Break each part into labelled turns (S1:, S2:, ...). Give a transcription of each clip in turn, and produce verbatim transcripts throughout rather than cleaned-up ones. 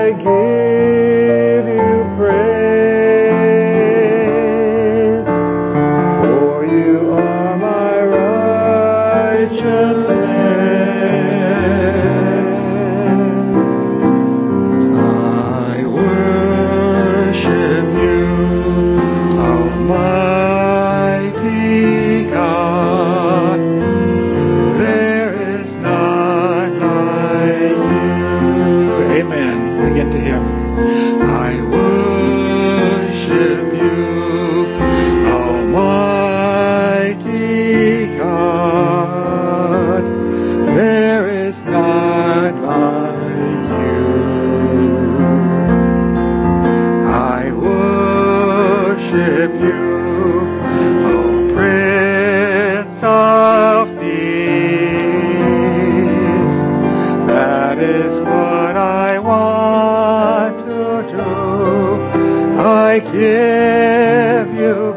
S1: I give you praise, for you are my righteousness. I worship you, Almighty God. There is none like you. Amen. Begin to him. I worship you, Almighty God. There is none like you. I worship you, O Prince of Peace. That is what I want to do. I give you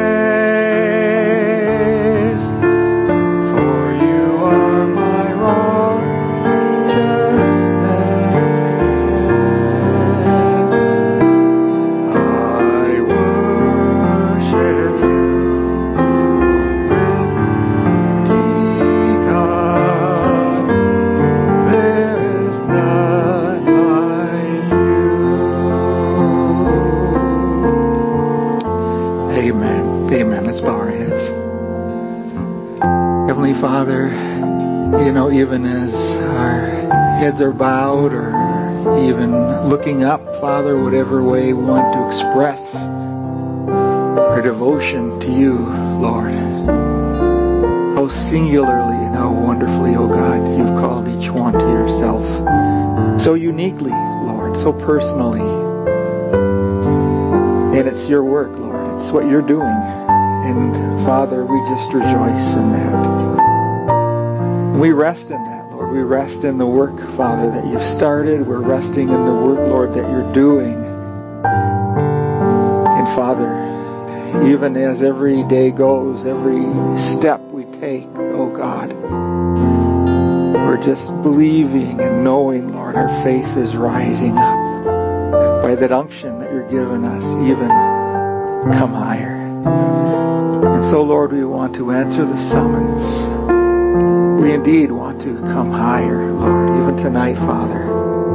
S1: praise, for you are my righteousness. I worship you, Almighty God. There is none like you. Amen. Amen. Let's bow our heads. Heavenly Father, you know, even as our heads are bowed or even looking up, Father, whatever way we want to express our devotion to you, Lord, how singularly and how wonderfully, oh God, you've called each one to yourself. So uniquely, Lord, so personally. And it's your work, Lord. It's what you're doing. And Father, we just rejoice in that. We rest in that, Lord. We rest in the work, Father, that you've started. We're resting in the work, Lord, that you're doing. And Father, even as every day goes, every step we take, oh God, we're just believing and knowing, Lord, our faith is rising up by that unction that you're giving us, even come higher. And so, Lord, we want to answer the summons. We indeed want to come higher, Lord, even tonight, Father.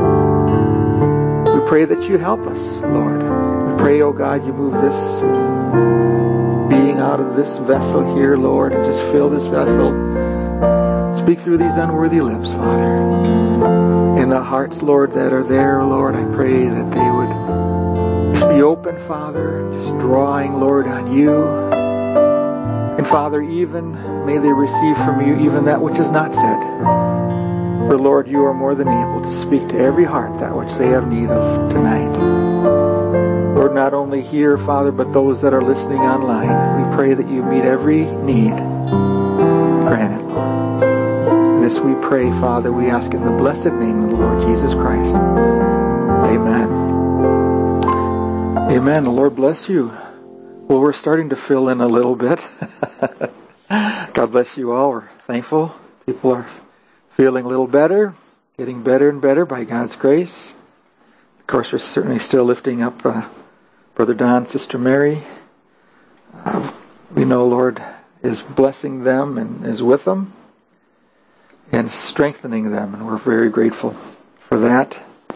S1: We pray that you help us, Lord. We pray, oh God, you move this being out of this vessel here, Lord, and just fill this vessel. Speak through these unworthy lips, Father. In the hearts, Lord, that are there, Lord, I pray that they would just be open, Father, just drawing, Lord, on you. And Father, even may they receive from you even that which is not said. For Lord, you are more than able to speak to every heart that which they have need of tonight. Lord, not only here, Father, but those that are listening online, we pray that you meet every need. Grant it, Lord. This we pray, Father, we ask in the blessed name of the Lord Jesus Christ. Amen. Amen. The Lord bless you. Well, we're starting to fill in a little bit. God bless you all. We're thankful. People are feeling a little better, getting better and better by God's grace. Of course, we're certainly still lifting up uh, Brother Don, Sister Mary. Uh, we know Lord is blessing them and is with them and strengthening them, and we're very grateful for that.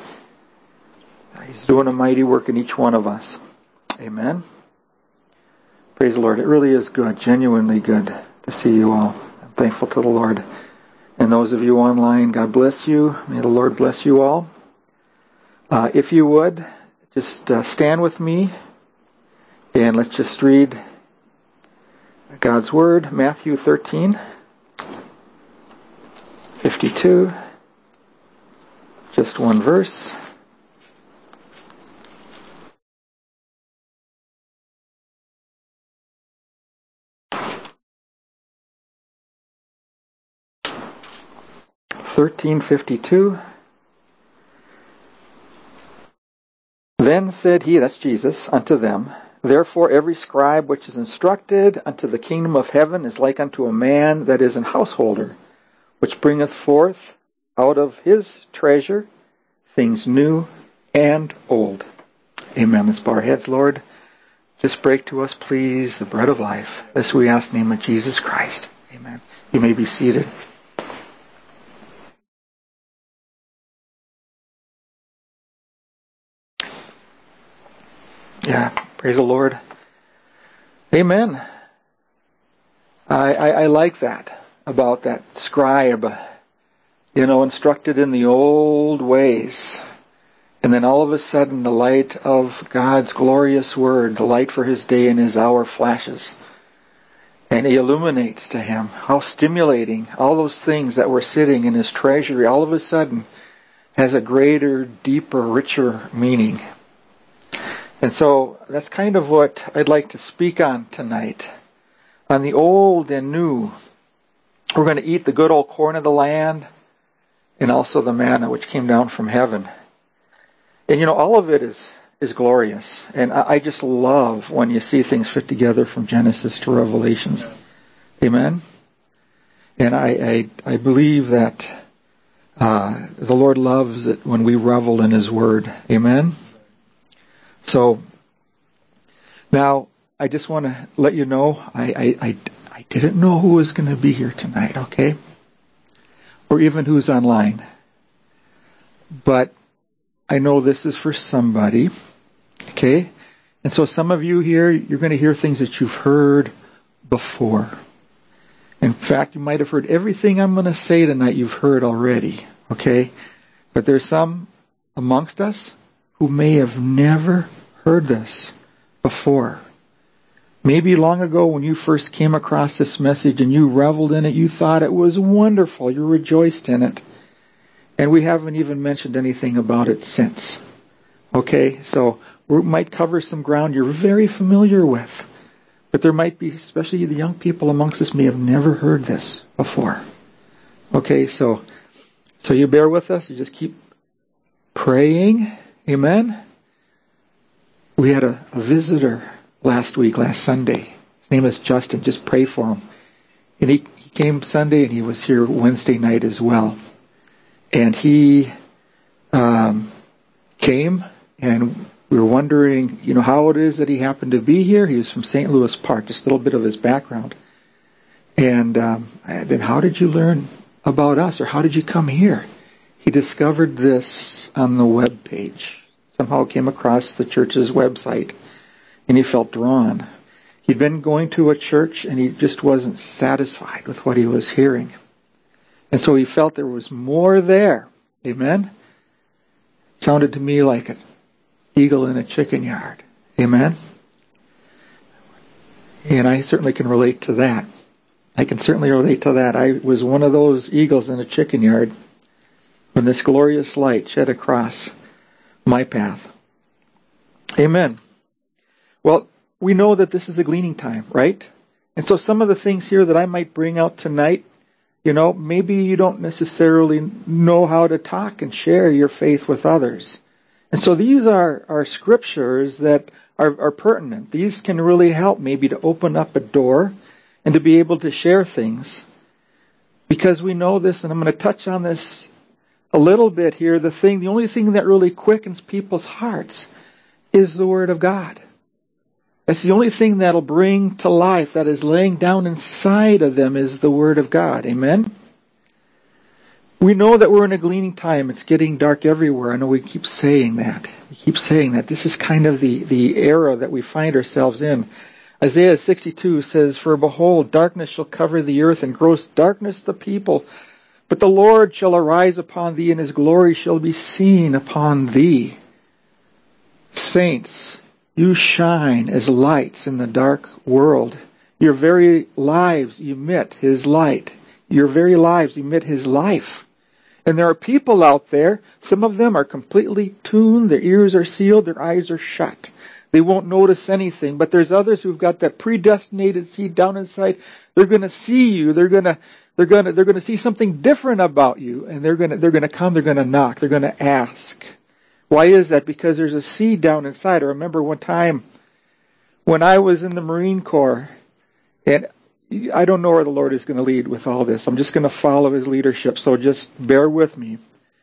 S1: He's doing a mighty work in each one of us. Amen. Praise the Lord. It really is good, genuinely good to see you all. I'm thankful to the Lord. And those of you online, God bless you. May the Lord bless you all. Uh, if you would, just uh, stand with me and let's just read God's Word, Matthew thirteen, fifty-two. Just one verse. thirteen fifty-two. Then said he, that's Jesus, unto them, therefore every scribe which is instructed unto the kingdom of heaven is like unto a man that is an householder, which bringeth forth out of his treasure things new and old. Amen. Let's bow our heads, Lord. Just break to us, please, the bread of life. This we ask in the name of Jesus Christ. Amen. You may be seated. Yeah, praise the Lord. Amen. I, I, I like that about that scribe, you know, instructed in the old ways. And then all of a sudden the light of God's glorious word, the light for his day and his hour flashes. And he illuminates to him. How stimulating. All those things that were sitting in his treasury all of a sudden has a greater, deeper, richer meaning. And so that's kind of what I'd like to speak on tonight. On the old and new. We're going to eat the good old corn of the land and also the manna which came down from heaven. And you know, all of it is, is glorious. And I, I just love when you see things fit together from Genesis to Revelations. Amen? And I, I, I believe that uh, the Lord loves it when we revel in his word. Amen? So, now, I just want to let you know, I, I, I, I didn't know who was going to be here tonight, okay? Or even who's online. But I know this is for somebody, okay? And so some of you here, you're going to hear things that you've heard before. In fact, you might have heard everything I'm going to say tonight you've heard already, okay? But there's some amongst us who may have never heard this before. Maybe long ago when you first came across this message and you reveled in it, you thought it was wonderful, you rejoiced in it. And we haven't even mentioned anything about it since. Okay, so we might cover some ground you're very familiar with. But there might be, especially the young people amongst us, may have never heard this before. Okay, so so you bear with us, you just keep praying. Amen? We had a, a visitor last week, last Sunday. His name is Justin. Just pray for him. And he, he came Sunday and he was here Wednesday night as well. And he um, came and we were wondering, you know, how it is that he happened to be here. He was from Saint Louis Park, just a little bit of his background. And um, then how did you learn about us, or how did you come here? He discovered this on the web page. Somehow came across the church's website, and he felt drawn. He'd been going to a church, and he just wasn't satisfied with what he was hearing. And so he felt there was more there. Amen? It sounded to me like an eagle in a chicken yard. Amen? And I certainly can relate to that. I can certainly relate to that. I was one of those eagles in a chicken yard when this glorious light shed across my path. Amen. Well, we know that this is a gleaning time, right? And so some of the things here that I might bring out tonight, you know, maybe you don't necessarily know how to talk and share your faith with others. And so these are, are scriptures that are, are pertinent. These can really help maybe to open up a door and to be able to share things. Because we know this, and I'm going to touch on this a little bit here. The thing, the only thing that really quickens people's hearts is the Word of God. That's the only thing that'll bring to life, that is laying down inside of them, is the Word of God. Amen? We know that we're in a gleaning time. It's getting dark everywhere. I know we keep saying that. We keep saying that. This is kind of the, the era that we find ourselves in. Isaiah sixty-two says, "For behold, darkness shall cover the earth, and gross darkness the people. But the Lord shall arise upon thee, and his glory shall be seen upon thee." Saints, you shine as lights in the dark world. Your very lives emit his light. Your very lives emit his life. And there are people out there, some of them are completely tuned, their ears are sealed, their eyes are shut. They won't notice anything. But there's others who've got that predestinated seed down inside. They're going to see you. They're going to They're going to, they're going to see something different about you, and they're going to, they're going to come, they're going to knock, they're going to ask. Why is that? Because there's a seed down inside. I remember one time when I was in the Marine Corps, and I don't know where the Lord is going to lead with all this. I'm just going to follow his leadership, so just bear with me.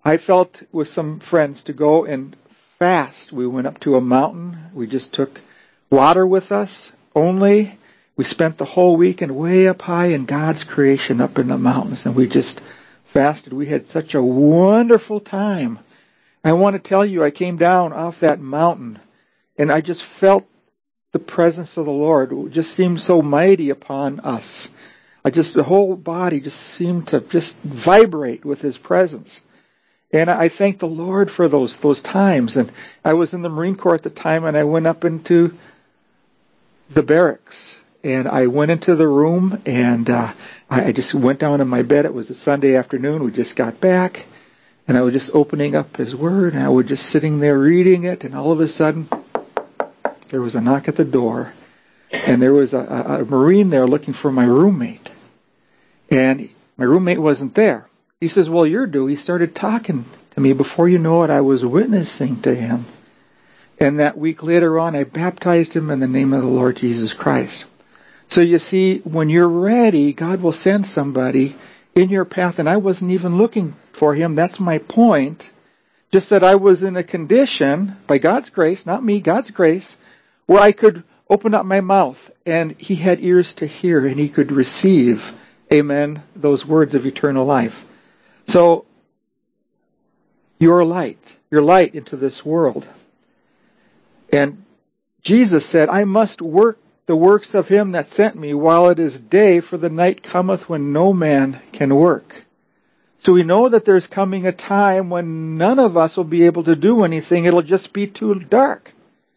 S1: I felt with some friends to go and fast. We went up to a mountain. We just took water with us only. We spent the whole weekend way up high in God's creation up in the mountains, and we just fasted. We had such a wonderful time. I want to tell you, I came down off that mountain, and I just felt the presence of the Lord. It just seemed so mighty upon us. I just, the whole body just seemed to just vibrate with His presence. And I thank the Lord for those those times. And I was in the Marine Corps at the time, and I went up into the barracks. And I went into the room, and uh, I just went down in my bed. It was a Sunday afternoon. We just got back. And I was just opening up His Word, and I was just sitting there reading it. And all of a sudden, there was a knock at the door. And there was a, a, a Marine there looking for my roommate. And my roommate wasn't there. He says, well, you're due. He started talking to me. Before you know it, I was witnessing to him. And that week later on, I baptized him in the name of the Lord Jesus Christ. So you see, when you're ready, God will send somebody in your path. And I wasn't even looking for him. That's my point. Just that I was in a condition, by God's grace, not me, God's grace, where I could open up my mouth. And he had ears to hear, and he could receive, amen, those words of eternal life. So, you're light. You're light into this world. And Jesus said, I must work the works of him that sent me while it is day, for the night cometh when no man can work. So we know that there's coming a time when none of us will be able to do anything. It'll just be too dark.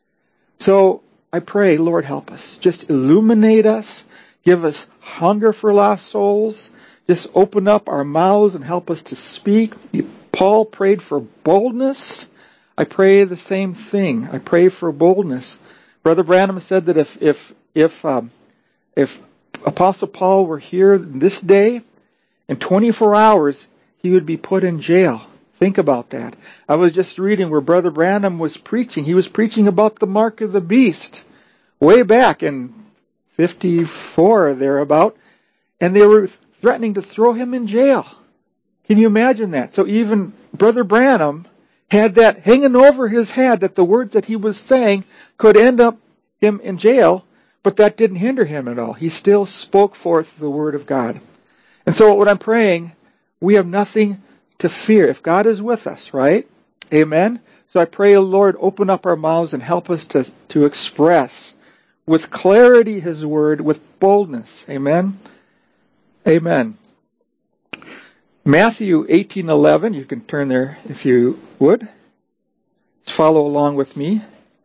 S1: So I pray, Lord, help us. Just illuminate us. Give us hunger for lost souls. Just open up our mouths and help us to speak. Paul prayed for boldness. I pray the same thing. I pray for boldness. Brother Branham said that if if if um, if Apostle Paul were here this day, in twenty-four hours, he would be put in jail. Think about that. I was just reading where Brother Branham was preaching. He was preaching about the mark of the beast way back in fifty-four or thereabout, and they were threatening to throw him in jail. Can you imagine that? So even Brother Branham had that hanging over his head, that the words that he was saying could end up him in jail, but that didn't hinder him at all. He still spoke forth the word of God. And so what I'm praying, we have nothing to fear if God is with us, right? Amen? So I pray, Lord, open up our mouths and help us to, to express with clarity his word, with boldness. Amen? Amen. Matthew eighteen eleven, you can turn there if you would. Let's follow along with me.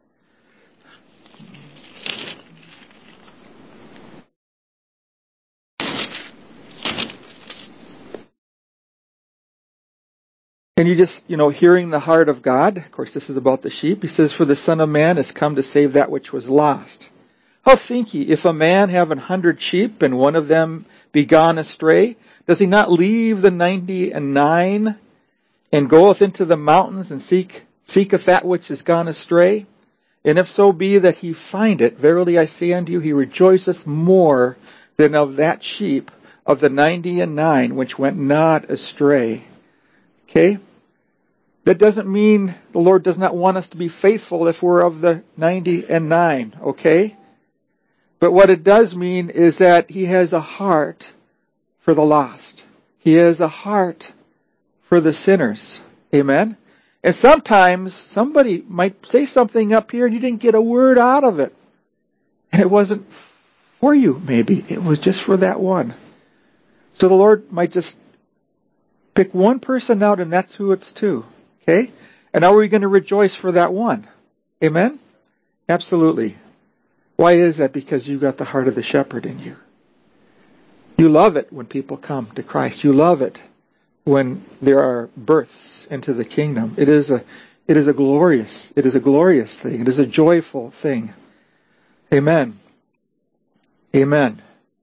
S1: And you just, you know, hearing the heart of God. Of course, this is about the sheep. He says, for the Son of Man is come to save that which was lost. How think ye, if a man have an hundred sheep, and one of them be gone astray, does he not leave the ninety and nine, and goeth into the mountains, and seek seeketh that which is gone astray? And if so be that he find it, verily I say unto you, he rejoiceth more than of that sheep of the ninety and nine, which went not astray. Okay? That doesn't mean the Lord does not want us to be faithful if we're of the ninety and nine, okay? But what it does mean is that he has a heart for the lost. He has a heart for the sinners. Amen? And sometimes somebody might say something up here and you didn't get a word out of it. And it wasn't for you, maybe. It was just for that one. So the Lord might just pick one person out, and that's who it's to. Okay? And are we going to rejoice for that one? Amen? Absolutely. Why is that? Because you've got the heart of the shepherd in you. You love it when people come to Christ. You love it when there are births into the kingdom. It is a, it is a glorious, it is a glorious thing. It is a joyful thing. Amen. Amen.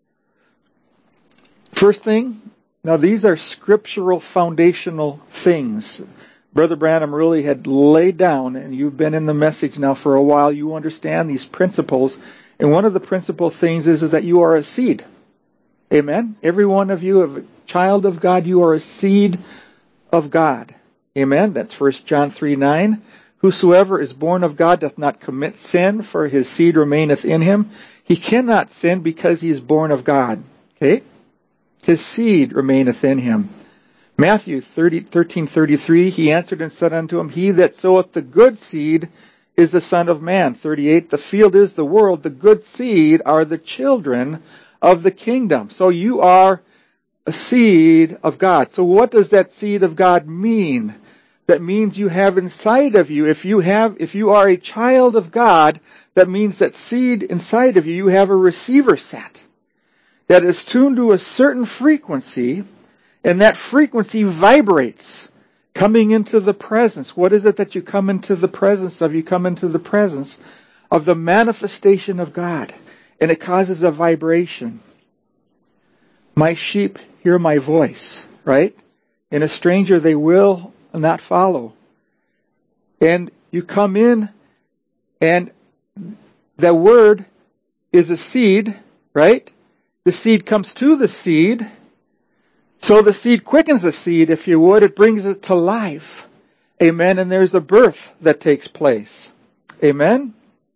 S1: First thing, now these are scriptural foundational things. Brother Branham really had laid down, and you've been in the message now for a while, you understand these principles. And one of the principal things is, is that you are a seed. Amen? Every one of you, a child of God, you are a seed of God. Amen. That's First John three nine. Whosoever is born of God doth not commit sin, for his seed remaineth in him. He cannot sin because he is born of God. Okay? His seed remaineth in him. Matthew thirteen thirty-three, he answered and said unto him, He that soweth the good seed is the Son of Man. thirty-eight, the field is the world, the good seed are the children of the kingdom. So you are a seed of God. So what does that seed of God mean? That means you have inside of you, if you have, if you are a child of God, that means that seed inside of you, you have a receiver set that is tuned to a certain frequency, and that frequency vibrates, coming into the presence. What is it that you come into the presence of? You come into the presence of the manifestation of God, and it causes a vibration. My sheep hear my voice, right? And a stranger they will not follow. And you come in, and the word is a seed, right? The seed comes to the seed. So the seed quickens the seed, if you would. It brings it to life. Amen. And there's a birth that takes place. Amen.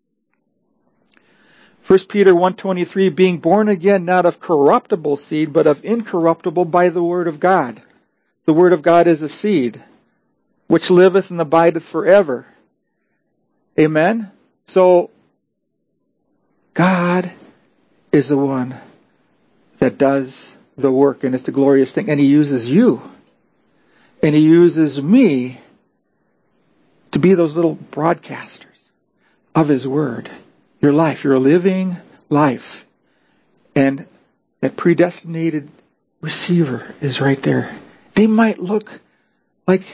S1: First Peter one twenty-three, being born again, not of corruptible seed, but of incorruptible by the word of God. The word of God is a seed, which liveth and abideth forever. Amen. So, God is the one that does the work, and it's a glorious thing. And He uses you, and He uses me to be those little broadcasters of His Word. Your life, your living life. And that predestinated receiver is right there. They might look like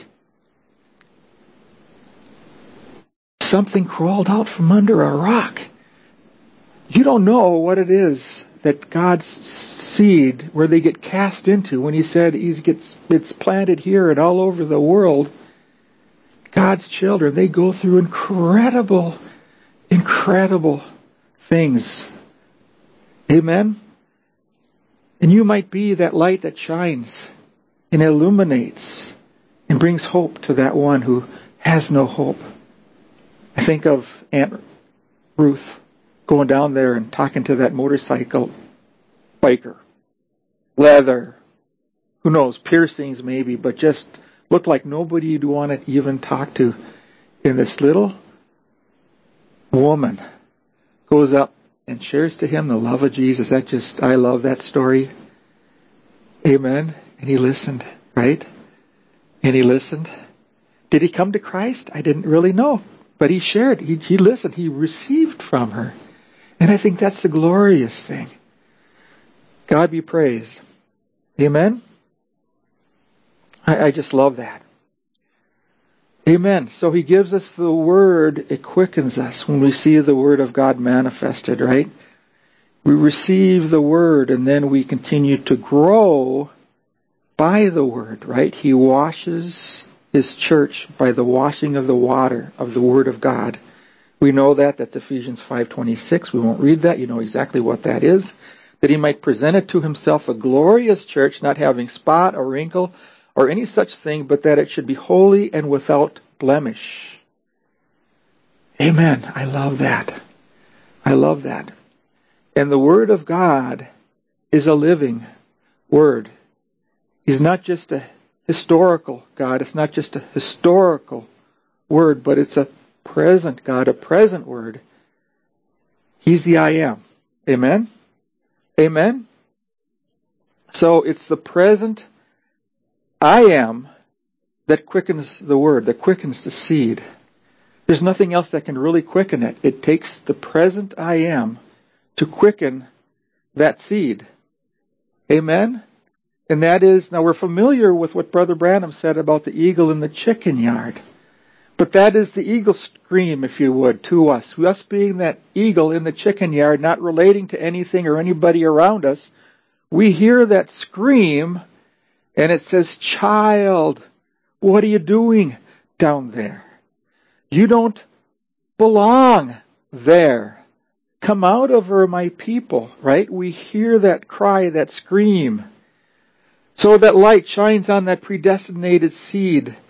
S1: something crawled out from under a rock. You don't know what it is that God's seed, where they get cast into. When He said He gets it's planted here and all over the world, God's children, they go through incredible, incredible things. Amen? And you might be that light that shines and illuminates and brings hope to that one who has no hope. I think of Aunt Ruth going down there and talking to that motorcycle biker. Leather. Who knows? Piercings maybe, but just looked like nobody you'd want to even talk to. And this little woman goes up and shares to him the love of Jesus. That just, I love that story. Amen. And he listened, right? And he listened. Did he come to Christ? I didn't really know. But he shared. He, he listened. He received from her. And I think that's the glorious thing. God be praised. Amen? I, I just love that. Amen. So He gives us the Word. It quickens us when we see the Word of God manifested, right? We receive the Word, and then we continue to grow by the Word, right? He washes His church by the washing of the water of the Word of God. We know that. That's Ephesians five twenty-six. We won't read that. You know exactly what that is. That He might present it to Himself a glorious church, not having spot or wrinkle or any such thing, but that it should be holy and without blemish. Amen. I love that. I love that. And the Word of God is a living Word. He's not just a historical God. It's not just a historical Word, but it's a present God, a present Word. He's the I Am. Amen? Amen? So it's the present I Am that quickens the Word, that quickens the seed. There's nothing else that can really quicken it. It takes the present I Am to quicken that seed. Amen? And that is, now we're familiar with what Brother Branham said about the eagle in the chicken yard. But that is the eagle scream, if you would, to us. Us being that eagle in the chicken yard, not relating to anything or anybody around us, we hear that scream, and it says, child, what are you doing down there? You don't belong there. Come out of her, my people, right? We hear that cry, that scream. So that light shines on that predestinated seed.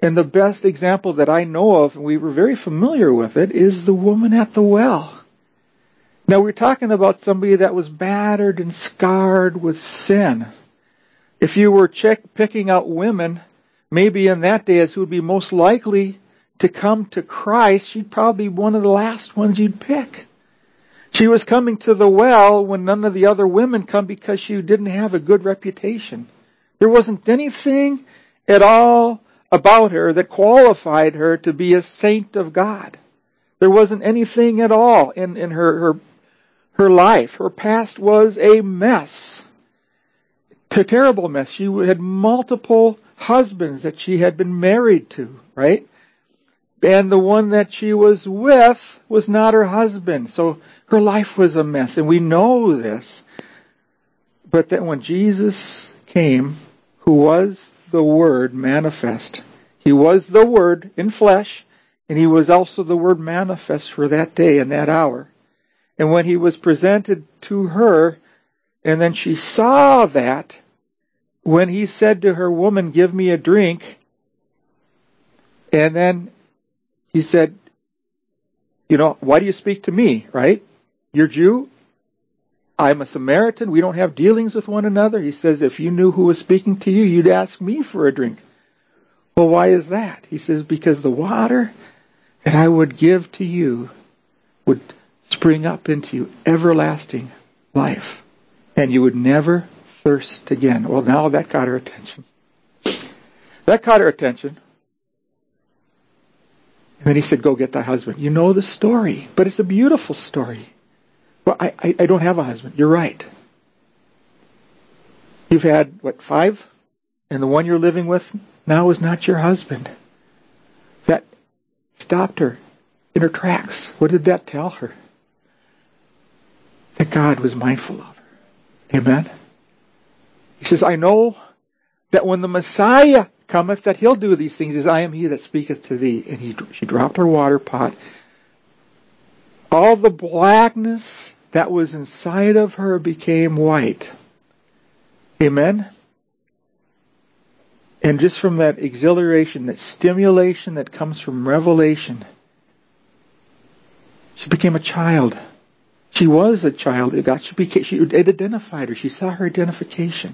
S1: And the best example that I know of, and we were very familiar with it, is the woman at the well. Now we're talking about somebody that was battered and scarred with sin. If you were check, picking out women, maybe in that day as who would be most likely to come to Christ, she'd probably be one of the last ones you'd pick. She was coming to the well when none of the other women come because she didn't have a good reputation. There wasn't anything at all about her that qualified her to be a saint of God. There wasn't anything at all in, in her, her, her life. Her past was a mess. A terrible mess. She had multiple husbands that she had been married to, right? And the one that she was with was not her husband. So her life was a mess. And we know this. But that when Jesus came, who was the Word manifest, He was the Word in flesh, and He was also the Word manifest for that day and that hour. And when He was presented to her, and then she saw that, when He said to her, "Woman, give me a drink," and then He said, you know, "Why do you speak to me?" Right? You're Jew. I'm a Samaritan. We don't have dealings with one another. He says, if you knew who was speaking to you, you'd ask me for a drink. Well, why is that? He says, because the water that I would give to you would spring up into you everlasting life, and you would never thirst again. Well, now that caught her attention. That caught her attention. And then He said, go get thy husband. You know the story, but it's a beautiful story. Well, I, I, I don't have a husband. You're right. You've had, what, five? And the one you're living with now is not your husband. That stopped her in her tracks. What did that tell her? That God was mindful of her. Amen? He says, I know that when the Messiah cometh, that He'll do these things, as I am He that speaketh to thee. And he, she dropped her water pot. All the blackness that was inside of her became white. Amen? And just from that exhilaration, that stimulation that comes from revelation, she became a child. She was a child of God. She became, she, it identified her. She saw her identification.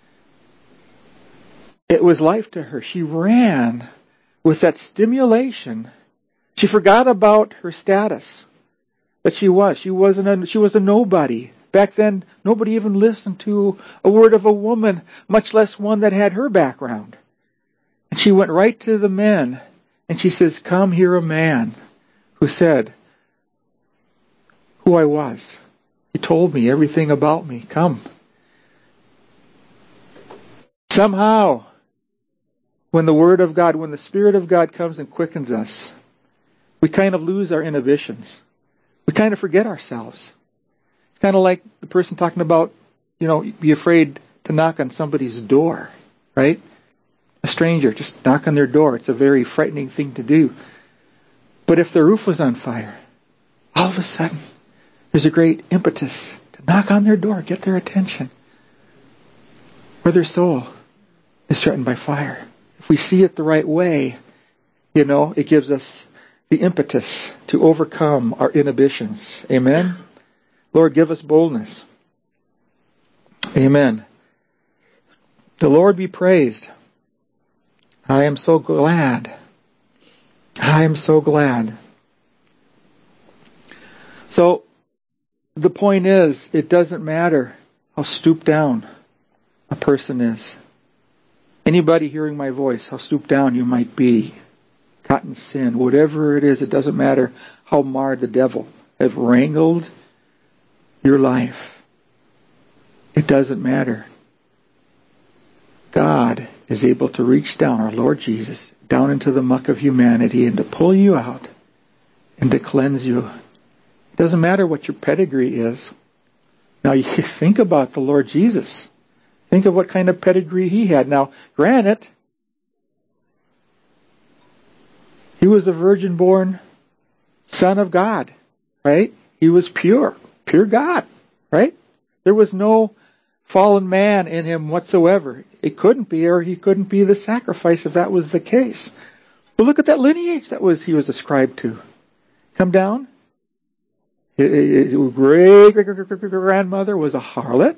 S1: It was life to her. She ran with that stimulation. She forgot about her status. That she was. She wasn't a, she was a nobody. Back then, nobody even listened to a word of a woman, much less one that had her background. And she went right to the men, and she says, come hear a man who said who I was. He told me everything about me. Come. Somehow, when the Word of God, when the Spirit of God comes and quickens us, we kind of lose our inhibitions. We kind of forget ourselves. It's kind of like the person talking about, you know, be afraid to knock on somebody's door, right? A stranger, just knock on their door. It's a very frightening thing to do. But if the roof was on fire, all of a sudden, there's a great impetus to knock on their door, get their attention. Or their soul is threatened by fire. If we see it the right way, you know, it gives us the impetus to overcome our inhibitions. Amen? Lord, give us boldness. Amen. The Lord be praised. I am so glad. I am so glad. So, the point is, it doesn't matter how stooped down a person is. Anybody hearing my voice, how stooped down you might be, caught in sin, whatever it is, it doesn't matter how marred the devil has wrangled your life. It doesn't matter. God is able to reach down, our Lord Jesus, down into the muck of humanity and to pull you out and to cleanse you. It doesn't matter what your pedigree is. Now you think about the Lord Jesus. Think of what kind of pedigree He had. Now, granted, He was a virgin-born Son of God, right? He was pure, pure God, right? There was no fallen man in Him whatsoever. It couldn't be, or He couldn't be the sacrifice if that was the case. But look at that lineage that was he was ascribed to. Come down. His great great great great grandmother was a harlot.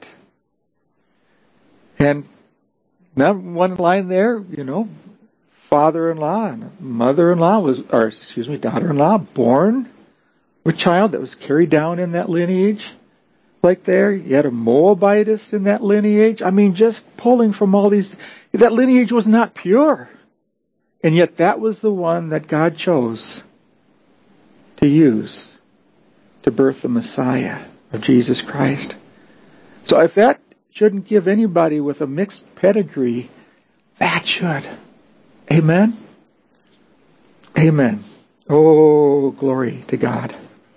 S1: And now one line there, you know, father-in-law and mother-in-law was, or excuse me, daughter-in-law born with a child that was carried down in that lineage. Like there, you had a Moabitess in that lineage. I mean, just pulling from all these, that lineage was not pure. And yet that was the one that God chose to use to birth the Messiah of Jesus Christ. So if that shouldn't give anybody with a mixed pedigree, that should. Amen? Amen. Oh, glory to God.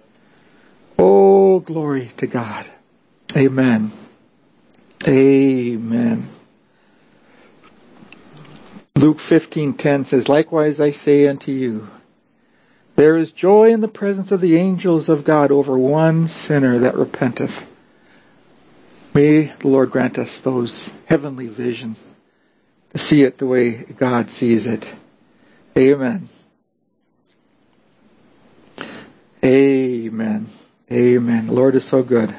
S1: Oh, glory to God. Amen. Amen. Luke fifteen ten says, likewise I say unto you, there is joy in the presence of the angels of God over one sinner that repenteth. May the Lord grant us those heavenly vision to see it the way God sees it. Amen. Amen. Amen. The Lord is so good.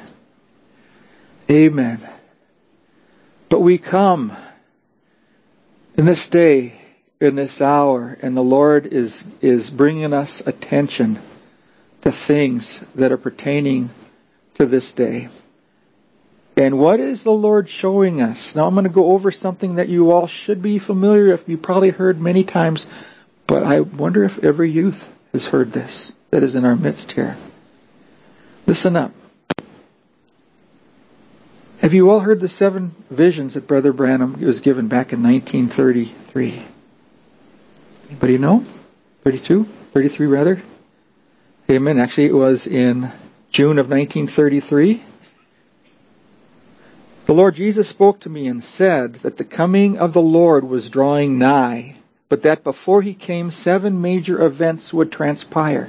S1: Amen. But we come in this day, in this hour, and the Lord is, is bringing us attention to things that are pertaining to this day. And what is the Lord showing us? Now I'm going to go over something that you all should be familiar with. You probably heard many times, but I wonder if every youth has heard this that is in our midst here. Listen up. Have you all heard the seven visions that Brother Branham was given back in nineteen thirty-three? Anybody know? thirty-two? thirty-three rather? Amen. Actually, it was in June of nineteen thirty-three. The Lord Jesus spoke to me and said that the coming of the Lord was drawing nigh, but that before he came, seven major events would transpire.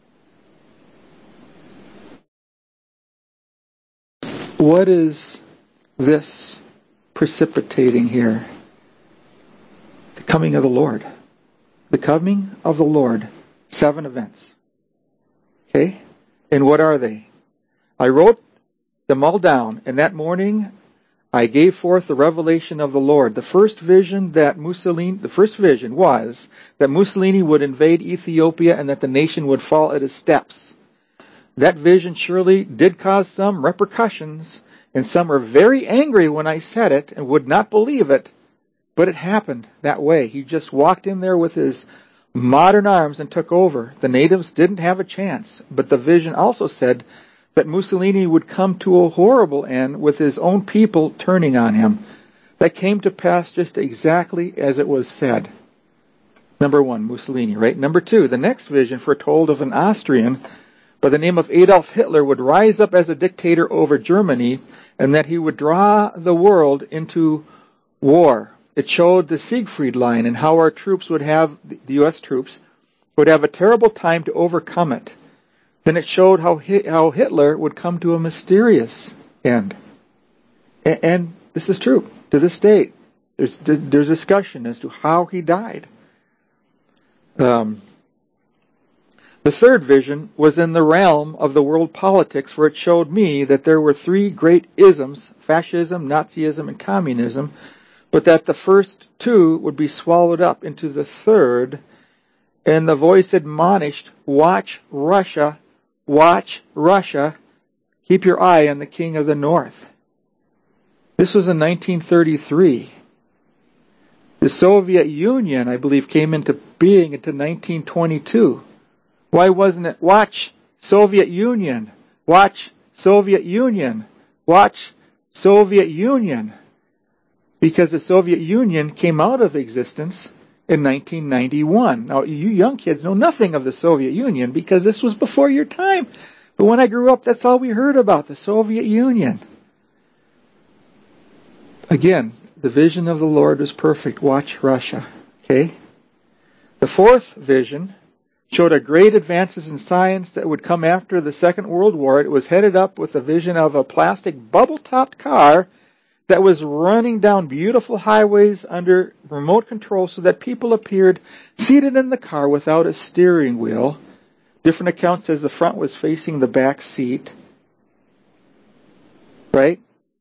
S1: What is this precipitating here? The coming of the Lord. The coming of the Lord. Seven events. Okay? And what are they? I wrote them all down, and that morning I gave forth the revelation of the Lord. The first vision that Mussolini, the first vision was that Mussolini would invade Ethiopia and that the nation would fall at his steps. That vision surely did cause some repercussions, and some were very angry when I said it and would not believe it, but it happened that way. He just walked in there with his modern arms and took over. The natives didn't have a chance, but the vision also said that Mussolini would come to a horrible end with his own people turning on him. That came to pass just exactly as it was said. Number one, Mussolini, right? Number two, the next vision foretold of an Austrian by the name of Adolf Hitler would rise up as a dictator over Germany, and that he would draw the world into war. It showed the Siegfried Line and how our troops would have, the U S troops, would have a terrible time to overcome it. Then it showed how how Hitler would come to a mysterious end. And, and this is true. To this day, there's, there's discussion as to how he died. Um, the third vision was in the realm of the world politics, where it showed me that there were three great isms, fascism, Nazism, and communism, but that the first two would be swallowed up into the third, and the voice admonished, watch Russia, watch Russia, keep your eye on the king of the north. This was in nineteen thirty-three. The Soviet Union, I believe, came into being into nineteen twenty-two. Why wasn't it, watch Soviet Union, watch Soviet Union, watch Soviet Union? Because the Soviet Union came out of existence in nineteen ninety-one. Now, you young kids know nothing of the Soviet Union because this was before your time. But when I grew up, that's all we heard about, the Soviet Union. Again, the vision of the Lord was perfect. Watch Russia. Okay? The fourth vision showed a great advances in science that would come after the Second World War. It was headed up with the vision of a plastic bubble-topped car that was running down beautiful highways under remote control so that people appeared seated in the car without a steering wheel. Different accounts says the front was facing the back seat. Right?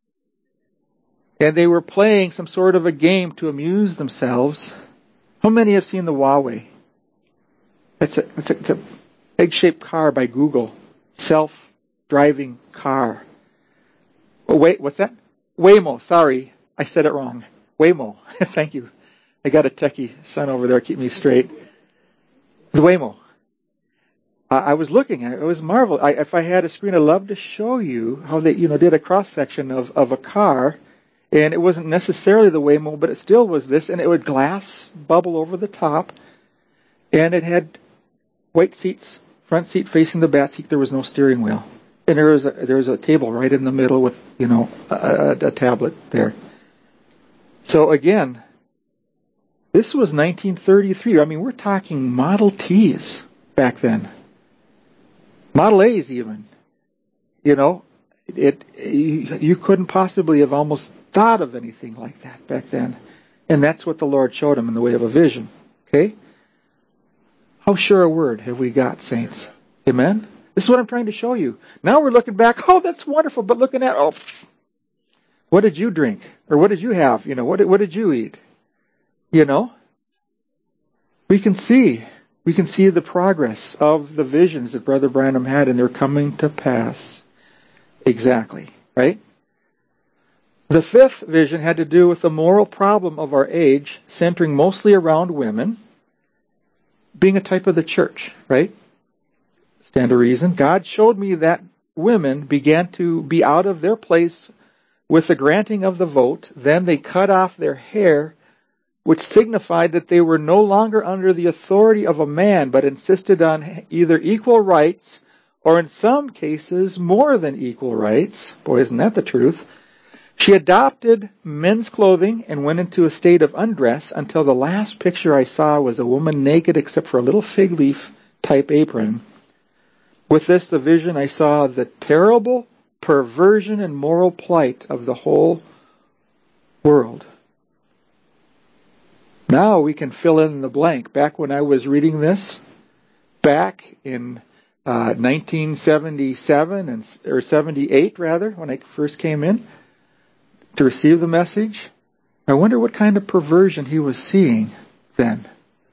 S1: And they were playing some sort of a game to amuse themselves. How many have seen the Huawei? It's a, it's a, it's a egg-shaped car by Google. Self-driving car. Oh, wait, what's that? Waymo, sorry. I said it wrong. Waymo. Thank you. I got a techie son over there, keep me straight. The Waymo. I, I was looking at it. It was marvelous. I, if I had a screen, I'd love to show you how they, you know, did a cross-section of, of a car. And it wasn't necessarily the Waymo, but it still was this. And it would glass bubble over the top. And it had white seats, front seat facing the back seat. There was no steering wheel. And there was a, there was a table right in the middle with, you know, a, a, a tablet there. So again, this was nineteen thirty-three. I mean, we're talking Model Ts back then. Model A's even. You know, it, you, you couldn't possibly have almost thought of anything like that back then. And that's what the Lord showed him in the way of a vision. Okay? How sure a word have we got, saints? Amen? This is what I'm trying to show you. Now we're looking back, oh, that's wonderful, but looking at, oh, what did you drink? Or what did you have? You know, what did, what did you eat? You know? We can see, we can see the progress of the visions that Brother Branham had, and they're coming to pass. Exactly, right? The fifth vision had to do with the moral problem of our age, centering mostly around women, being a type of the church, right? Stand to reason. God showed me that women began to be out of their place with the granting of the vote. Then they cut off their hair, which signified that they were no longer under the authority of a man, but insisted on either equal rights or in some cases more than equal rights. Boy, isn't that the truth? She adopted men's clothing and went into a state of undress until the last picture I saw was a woman naked except for a little fig leaf type apron. With this, the vision, I saw the terrible perversion and moral plight of the whole world. Now we can fill in the blank. Back when I was reading this, back in uh, nineteen seventy-seven and or seventy-eight rather, when I first came in to receive the message, I wonder what kind of perversion he was seeing then.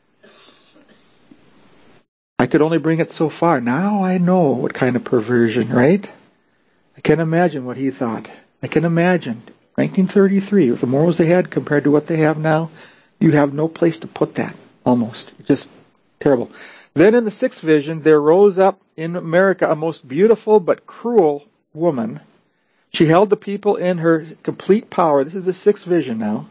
S1: I could only bring it so far. Now I know what kind of perversion, right? I can imagine what he thought. I can imagine. nineteen thirty-three, with the morals they had compared to what they have now, you have no place to put that, almost. Just terrible. Then in the sixth vision, there rose up in America a most beautiful but cruel woman. She held the people in her complete power. This is the sixth vision now.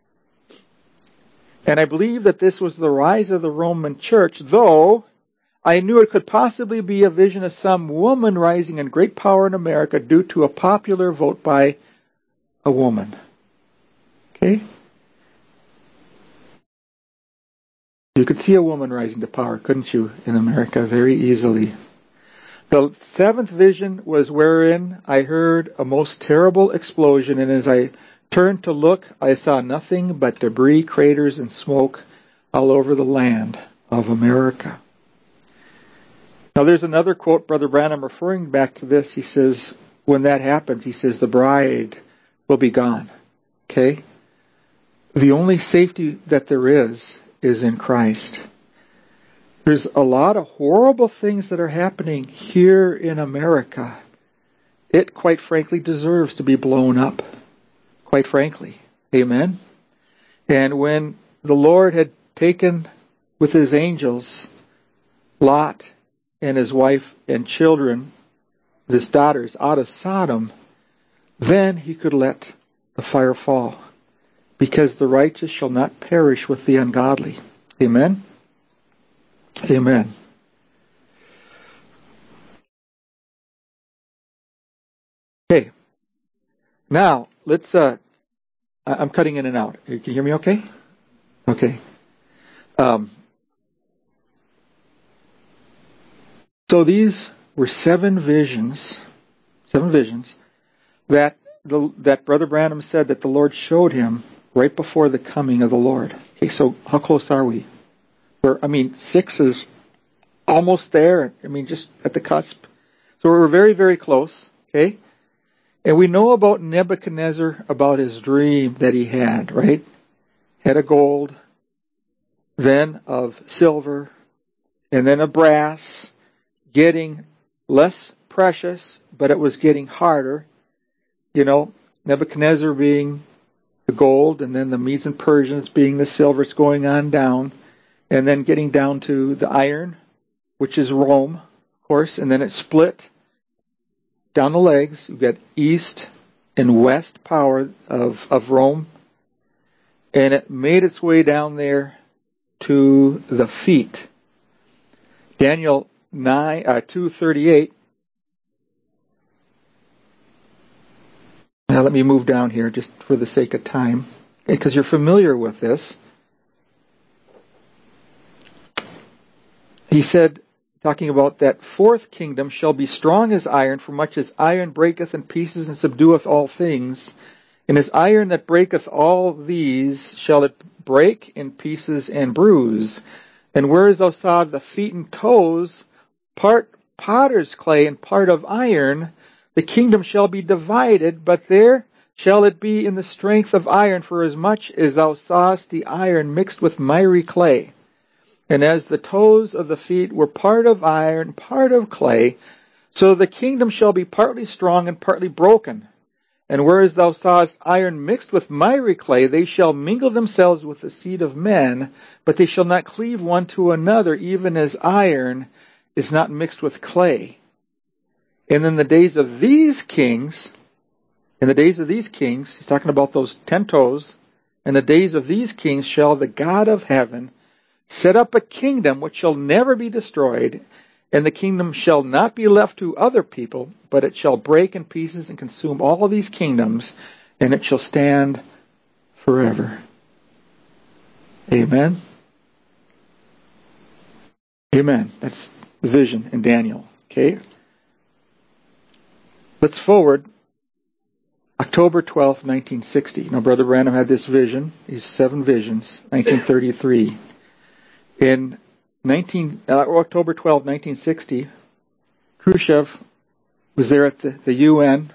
S1: And I believe that this was the rise of the Roman Church, though I knew it could possibly be a vision of some woman rising in great power in America due to a popular vote by a woman. Okay? You could see a woman rising to power, couldn't you, in America very easily. The seventh vision was wherein I heard a most terrible explosion, and as I turned to look, I saw nothing but debris, craters, and smoke all over the land of America. Now there's another quote, Brother Branham referring back to this. He says, when that happens, he says, the bride will be gone. Okay? The only safety that there is, is in Christ. There's a lot of horrible things that are happening here in America. It, quite frankly, deserves to be blown up. Quite frankly. Amen? And when the Lord had taken with his angels Lot and his wife and children, his daughters, out of Sodom, then he could let the fire fall. Because the righteous shall not perish with the ungodly. Amen? Amen. Okay. Now, let's, uh, I'm cutting in and out. Can you hear me okay? Okay. Um, so these were seven visions, seven visions that the, that Brother Branham said that the Lord showed him right before the coming of the Lord. Okay, so how close are we? We're, I mean, six is almost there. I mean, just at the cusp. So we're very, very close. Okay? And we know about Nebuchadnezzar, about his dream that he had, right? Head of gold, then of silver, and then of brass, getting less precious, but it was getting harder. You know, Nebuchadnezzar being the gold, and then the Medes and Persians being the silver. It's going on down, and then getting down to the iron, which is Rome, of course, and then it split down the legs. You've got east and west power of, of Rome, and it made its way down there to the feet. Daniel nine uh, two thirty eight. Now let me move down here just for the sake of time, because you're familiar with this. He said, talking about that fourth kingdom shall be strong as iron, for much as iron breaketh in pieces and subdueth all things. And as iron that breaketh all these shall it break in pieces and bruise. And whereas thou sawest the feet and toes, part potter's clay and part of iron, the kingdom shall be divided, but there shall it be in the strength of iron, for as much as thou sawest the iron mixed with miry clay. And as the toes of the feet were part of iron, part of clay, so the kingdom shall be partly strong and partly broken. And whereas thou sawest iron mixed with miry clay, they shall mingle themselves with the seed of men, but they shall not cleave one to another, even as iron is not mixed with clay. And in the days of these kings, in the days of these kings, he's talking about those ten toes, in the days of these kings shall the God of heaven set up a kingdom which shall never be destroyed, and the kingdom shall not be left to other people, but it shall break in pieces and consume all of these kingdoms, and it shall stand forever. Amen? Amen. That's the vision in Daniel. Okay? Let's forward. October twelfth, nineteen sixty. Now, Brother Branham had this vision, these seven visions, nineteen thirty-three. In nineteen, uh, October twelfth, nineteen sixty, Khrushchev was there at the, the U N,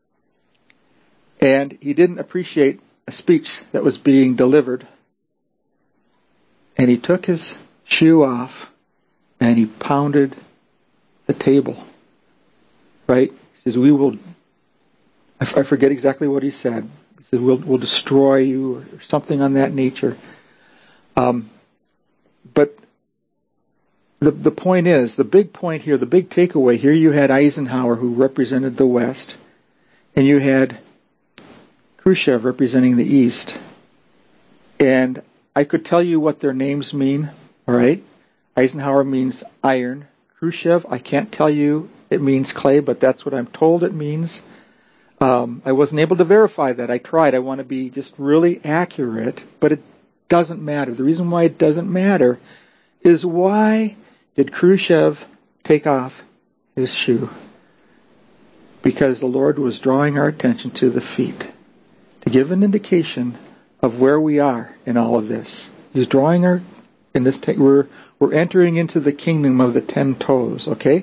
S1: and he didn't appreciate a speech that was being delivered, and he took his shoe off, and he pounded the table, right? He says, we will, I, f- I forget exactly what he said. He said, we'll, we'll destroy you, or something on that nature. Um, but the the point is, the big point here, the big takeaway here, you had Eisenhower, who represented the West, and you had Khrushchev representing the East. And I could tell you what their names mean, all right? Eisenhower means iron. Khrushchev, I can't tell you it means clay, but that's what I'm told it means. Um, I wasn't able to verify that. I tried. I want to be just really accurate, but it doesn't matter. The reason why it doesn't matter is, why did Khrushchev take off his shoe? Because the Lord was drawing our attention to the feet, to give an indication of where we are in all of this. He's drawing our, in this, ta- we're, we're entering into the kingdom of the ten toes, okay?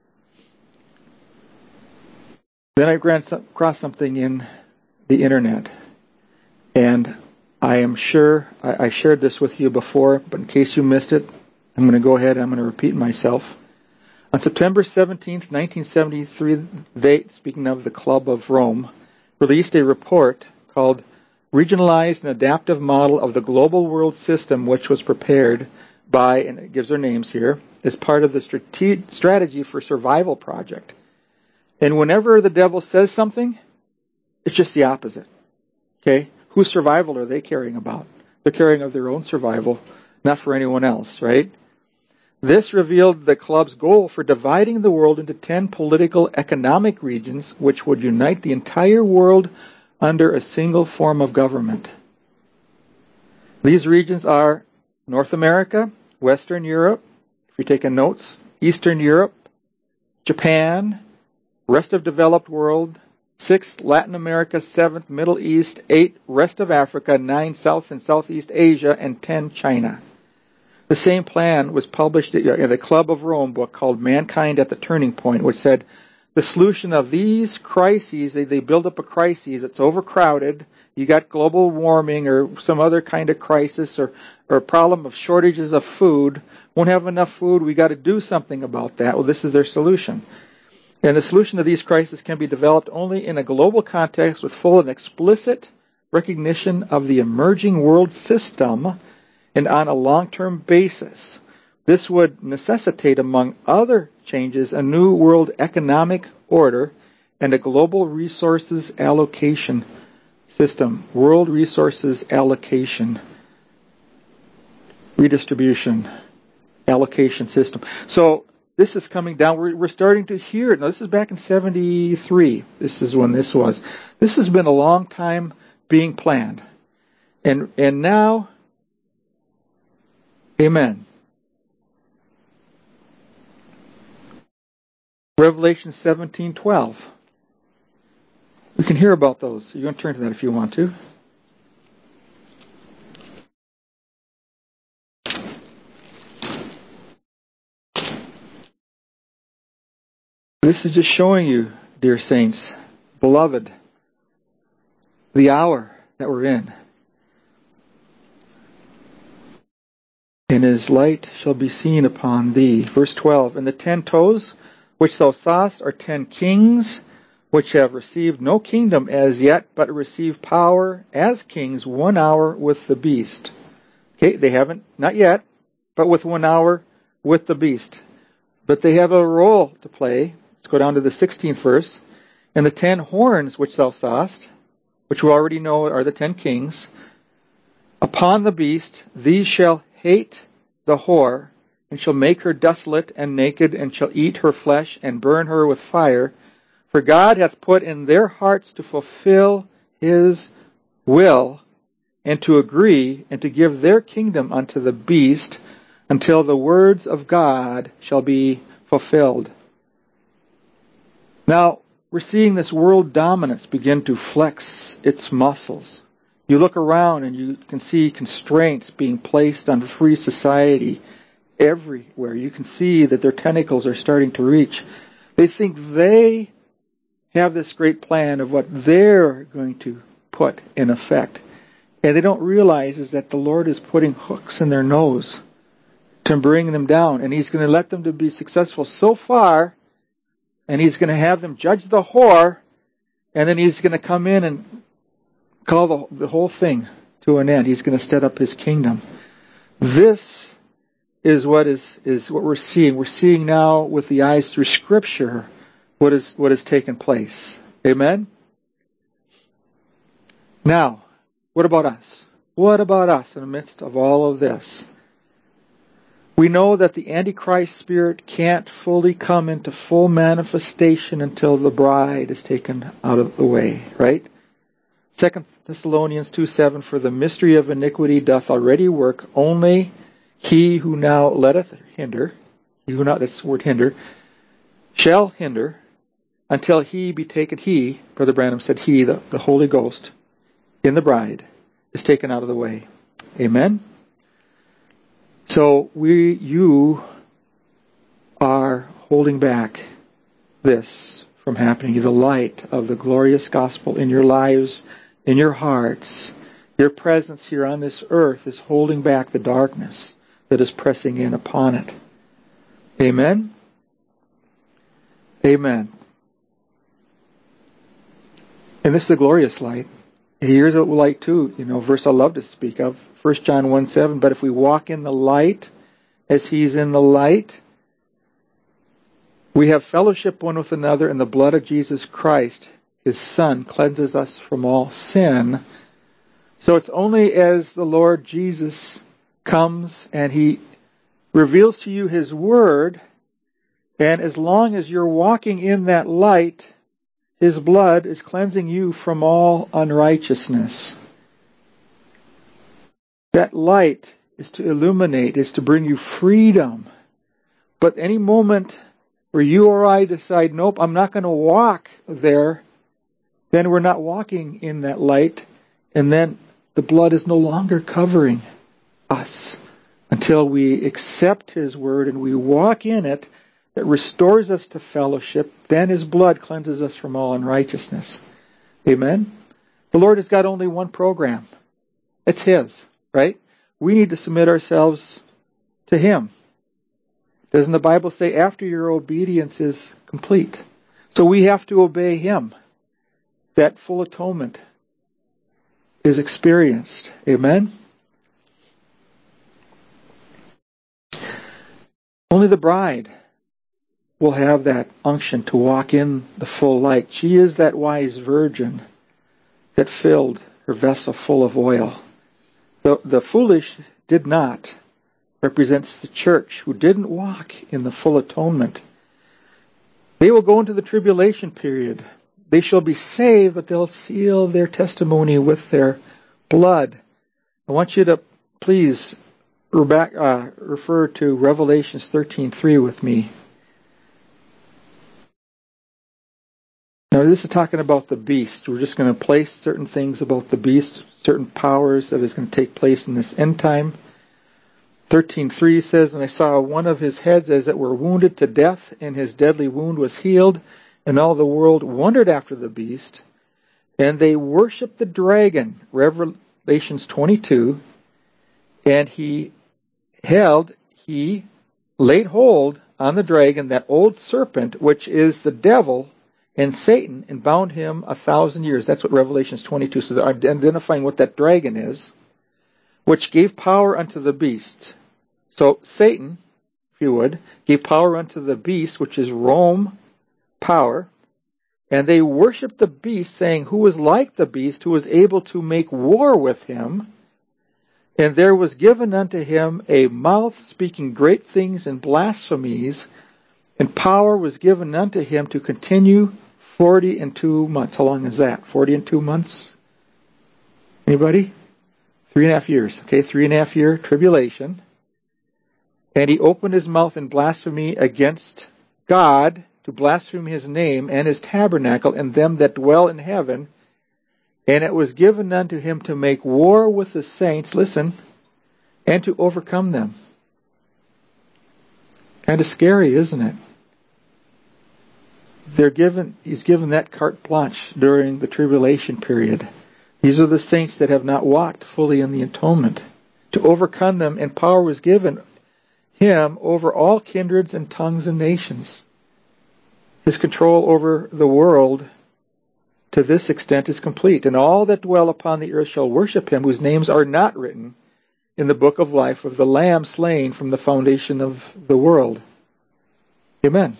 S1: Then I ran across something in the internet, and I am sure I, I shared this with you before, but in case you missed it, I'm going to go ahead and I'm going to repeat myself. On September seventeenth, nineteen seventy-three, they, speaking of the Club of Rome, released a report called Regionalized and Adaptive Model of the Global World System, which was prepared by, and it gives their names here, as part of the strate- Strategy for Survival Project. And whenever the devil says something, it's just the opposite. Okay? Whose survival are they caring about? They're caring of their own survival, not for anyone else, right? This revealed the club's goal for dividing the world into ten political economic regions, which would unite the entire world under a single form of government. These regions are North America, Western Europe, if you're taking notes, Eastern Europe, Japan, rest of developed world, sixth, Latin America, seventh, Middle East, eight, rest of Africa, nine, South and Southeast Asia, and ten, China. The same plan was published in the Club of Rome book called Mankind at the Turning Point, which said the solution of these crises, they, they build up a crisis, it's overcrowded, you got global warming or some other kind of crisis or, or a problem of shortages of food, won't have enough food, we got to do something about that. Well, this is their solution. And the solution to these crises can be developed only in a global context with full and explicit recognition of the emerging world system and on a long-term basis. This would necessitate, among other changes, a new world economic order and a global resources allocation system. World resources allocation, redistribution, allocation system. So this is coming down. We're, we're starting to hear it. Now, this is back in seventy-three. This is when this was. This has been a long time being planned. And and now, amen. Revelation seventeen twelve. We can hear about those. You're going to turn to that if you want to. This is just showing you, dear saints, beloved, the hour that we're in. And his light shall be seen upon thee. Verse twelve. And the ten toes which thou sawest are ten kings, which have received no kingdom as yet, but receive power as kings one hour with the beast. Okay, they haven't, not yet, but with one hour with the beast. But they have a role to play. Let's go down to the sixteenth verse. And the ten horns which thou sawest, which we already know are the ten kings, upon the beast, these shall hate the whore, and shall make her desolate and naked, and shall eat her flesh, and burn her with fire. For God hath put in their hearts to fulfill his will, and to agree, and to give their kingdom unto the beast, until the words of God shall be fulfilled. Now, we're seeing this world dominance begin to flex its muscles. You look around and you can see constraints being placed on free society everywhere. You can see that their tentacles are starting to reach. They think they have this great plan of what they're going to put in effect. And they don't realize is that the Lord is putting hooks in their nose to bring them down. And he's going to let them to be successful so far, and he's going to have them judge the whore, and then he's going to come in and call the, the whole thing to an end. He's going to set up his kingdom. This is what is, is what we're seeing. We're seeing now with the eyes through Scripture what is what has taken place. Amen? Now, what about us? What about us in the midst of all of this? We know that the Antichrist spirit can't fully come into full manifestation until the bride is taken out of the way, right? Second Thessalonians two seven, for the mystery of iniquity doth already work, only he who now letteth hinder, he who not, that's the word hinder, shall hinder, until he be taken, he, Brother Branham said he, the, the Holy Ghost, in the bride, is taken out of the way. Amen? So we, you are holding back this from happening. The light of the glorious gospel in your lives, in your hearts, your presence here on this earth is holding back the darkness that is pressing in upon it. Amen? Amen. And this is the glorious light. Here's a light too, you know, verse I love to speak of. First John one seven, but if we walk in the light as he's in the light, we have fellowship one with another, and the blood of Jesus Christ, his Son, cleanses us from all sin. So it's only as the Lord Jesus comes and he reveals to you his word, and as long as you're walking in that light, his blood is cleansing you from all unrighteousness. That light is to illuminate, is to bring you freedom. But any moment where you or I decide, nope, I'm not going to walk there, then we're not walking in that light, and then the blood is no longer covering us until we accept His word and we walk in it. That restores us to fellowship. Then His blood cleanses us from all unrighteousness. Amen? The Lord has got only one program. It's His, right? We need to submit ourselves to Him. Doesn't the Bible say, after your obedience is complete? So we have to obey Him. That full atonement is experienced. Amen? Only the bride will have that unction to walk in the full light. She is that wise virgin that filled her vessel full of oil. The, the foolish did not. Represents the church who didn't walk in the full atonement. They will go into the tribulation period. They shall be saved, but they'll seal their testimony with their blood. I want you to please uh, refer to Revelation thirteen three with me. Now, this is talking about the beast. We're just going to place certain things about the beast, certain powers that is going to take place in this end time. thirteen three says, and I saw one of his heads as it were wounded to death, and his deadly wound was healed, and all the world wondered after the beast, and they worshipped the dragon, Revelations twenty-two, and he held, he laid hold on the dragon, that old serpent, which is the devil, and Satan, and bound him a thousand years. That's what Revelations twenty-two says. I'm identifying what that dragon is, which gave power unto the beast. So Satan, if you would, gave power unto the beast, which is Rome power, and they worshipped the beast, saying, who was like the beast, who was able to make war with him? And there was given unto him a mouth speaking great things and blasphemies, and power was given unto him to continue forty and two months. How long is that? Forty and two months? Anybody? Three and a half years. Okay, three and a half year tribulation. And he opened his mouth in blasphemy against God, to blaspheme His name and His tabernacle and them that dwell in heaven. And it was given unto him to make war with the saints, listen, and to overcome them. Kind of scary, isn't it? They're given, he's given that carte blanche during the tribulation period. These are the saints that have not walked fully in the atonement. To overcome them, and power was given him over all kindreds and tongues and nations. His control over the world to this extent is complete. And all that dwell upon the earth shall worship him, whose names are not written in the book of life of the Lamb slain from the foundation of the world. Amen.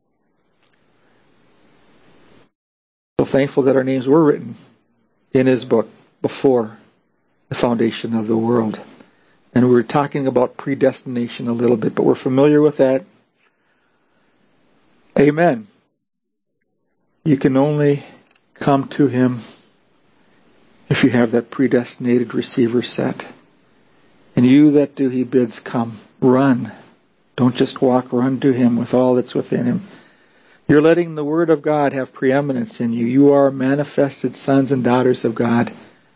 S1: So thankful that our names were written in His book before the foundation of the world. And we were talking about predestination a little bit, but we're familiar with that. Amen. You can only come to Him if you have that predestinated receiver set. And you that do, He bids come. Run. Don't just walk, run to Him with all that's within Him. You're letting the Word of God have preeminence in you. You are manifested sons and daughters of God.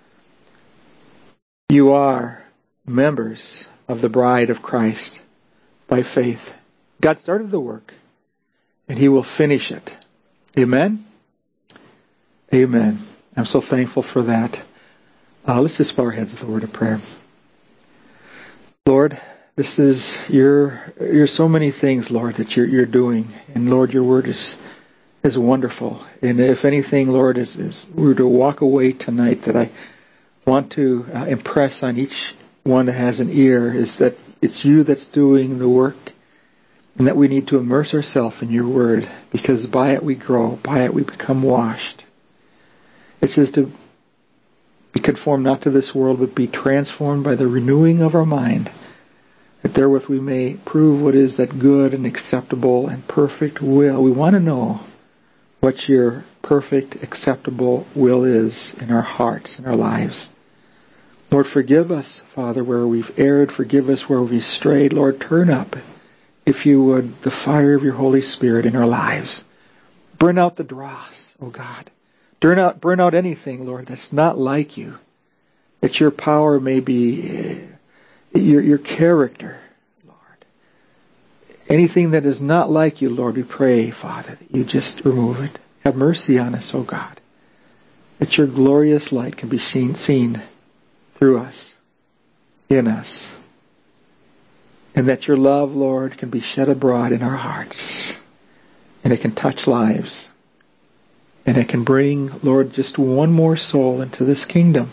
S1: You are members of the bride of Christ by faith. God started the work, and He will finish it. Amen? Amen. I'm so thankful for that. Uh, let's just bow our heads with a word of prayer. Lord, this is your, you're so many things, Lord, that you're, you're doing. And Lord, your word is, is wonderful. And if anything, Lord, is, is we were to walk away tonight that I want to uh, impress on each one that has an ear, is that it's you that's doing the work, and that we need to immerse ourselves in your word, because by it we grow, by it we become washed. It says to be conformed not to this world, but be transformed by the renewing of our mind, that therewith we may prove what is that good and acceptable and perfect will. We want to know what your perfect, acceptable will is in our hearts, in our lives. Lord, forgive us, Father, where we've erred. Forgive us where we've strayed. Lord, turn up, if you would, the fire of your Holy Spirit in our lives. Burn out the dross, oh God. Burn out, burn out anything, Lord, that's not like you. That your power may be your, your character, Lord. Anything that is not like you, Lord, we pray, Father, that you just remove it. Have mercy on us, O God. That your glorious light can be seen, seen through us, in us. And that your love, Lord, can be shed abroad in our hearts. And it can touch lives. And it can bring, Lord, just one more soul into this kingdom.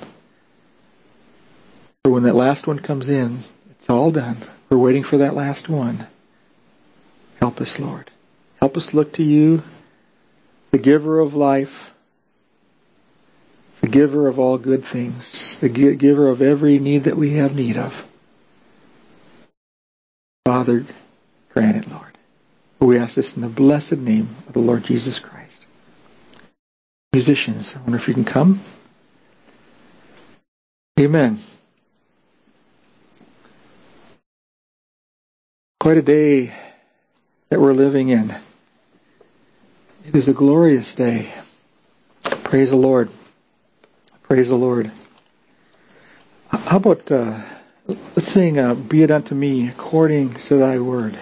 S1: For when that last one comes in, it's all done. We're waiting for that last one. Help us, Lord. Help us look to you, the giver of life, the giver of all good things, the giver of every need that we have need of. Father, grant it, Lord. We ask this in the blessed name of the Lord Jesus Christ. Musicians, I wonder if you can come. Amen. Quite a day that we're living in. It is a glorious day. Praise the Lord. Praise the Lord. How about, uh, let's sing, uh, Be It Unto Me According to Thy Word.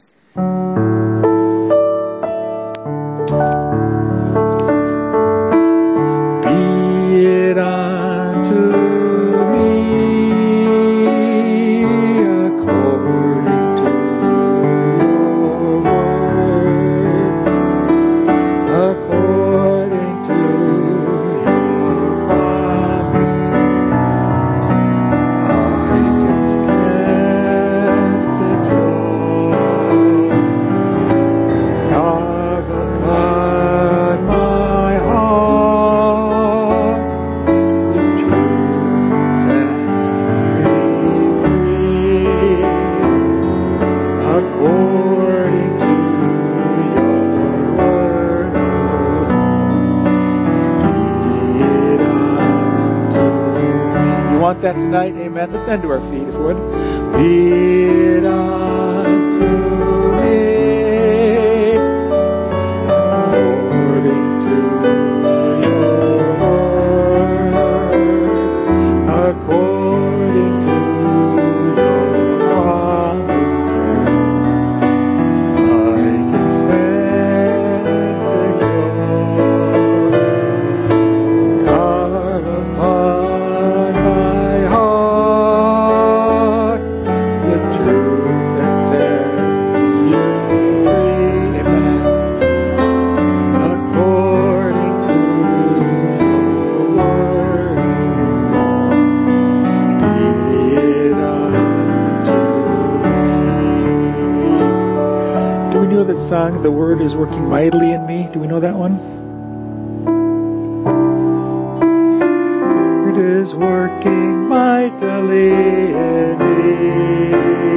S1: That tonight, amen. Let's stand to our feet, if you would. Be it unto me according to your word, according to your promises, I can stand secure. Carve upon my heart the truth that sets you free, amen, according to your word, be it unto me. Do we know that song, The Word is Working Mightily in Me? Do we know that one? Is working mightily in me.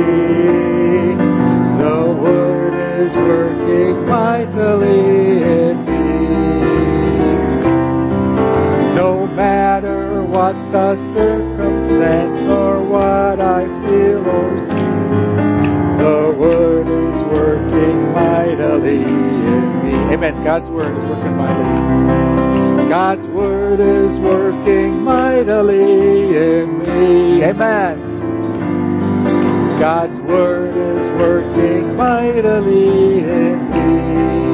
S1: The Word is working mightily in me. No matter what the circumstance or what I feel or see, the Word is working mightily in me. Amen. God's Word is working mightily. God's Word is working mightily in me. Amen. God's Word is working mightily in me.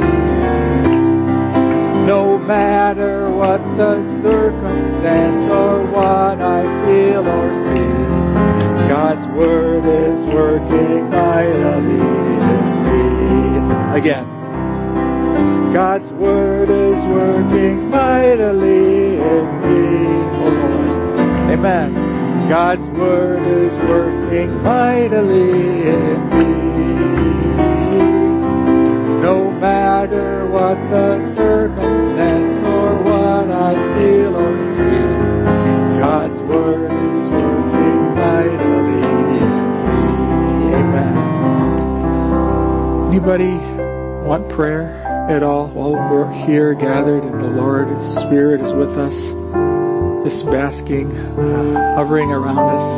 S1: No matter what the circumstance or what I feel or see, God's Word is working mightily in me. It's, again. God's Word is working mightily in me. Oh Lord. Amen. God's Word is working mightily in me. No matter what the circumstance or what I feel or see, God's Word is working mightily in me. Amen. Anybody want prayer at all while we're here gathered and the Lord's Spirit is with us, just basking, uh, hovering around us?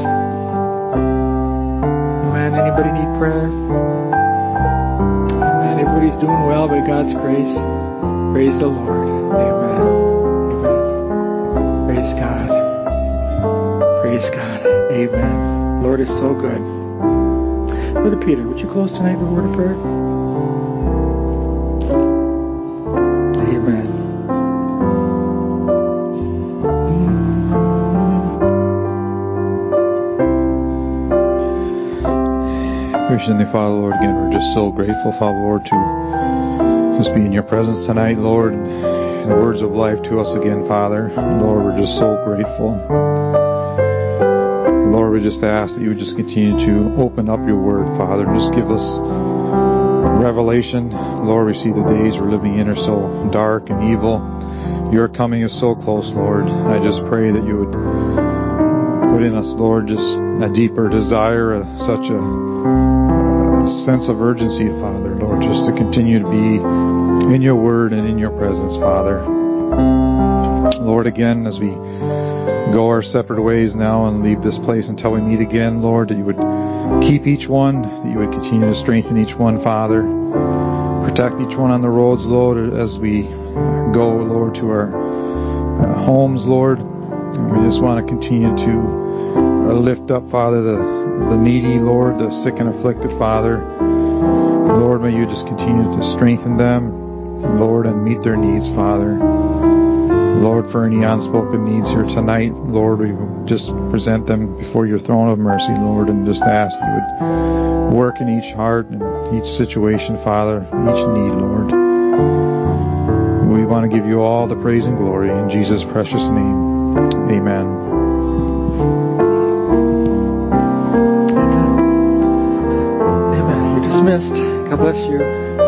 S1: Amen. Anybody need prayer? Amen. Everybody's doing well by God's grace. Praise the Lord. Amen. Praise God. Praise God. Amen. Lord is so good. Brother Peter, would you close tonight with a word of prayer? Amen.
S2: Gracious Heavenly Father, Lord, again, we're just so grateful, Father, Lord, to just be in your presence tonight, Lord, and the words of life to us again, Father. Lord, we're just so grateful. Lord, we just ask that you would just continue to open up your word, Father, and just give us revelation. Lord, we see the days we're living in are so dark and evil. Your coming is so close, Lord. I just pray that you would put in us, Lord, just a deeper desire, a, such a, a sense of urgency, Father, Lord, just to continue to be in your word and in your presence, Father. Lord, again, as we go our separate ways now and leave this place until we meet again, Lord, that you would keep each one, that you would continue to strengthen each one, Father. Protect each one on the roads, Lord, as we go, Lord, to our uh, homes, Lord. And we just want to continue to uh, lift up, Father, the, the needy, Lord, the sick and afflicted, Father. Lord, may you just continue to strengthen them, Lord, and meet their needs, Father. Lord, for any unspoken needs here tonight, Lord, we just present them before your throne of mercy, Lord, and just ask that you would work in each heart and each situation, Father, each need, Lord. We want to give you all the praise and glory in Jesus' precious name. Amen.
S1: Amen. You're dismissed. God bless you.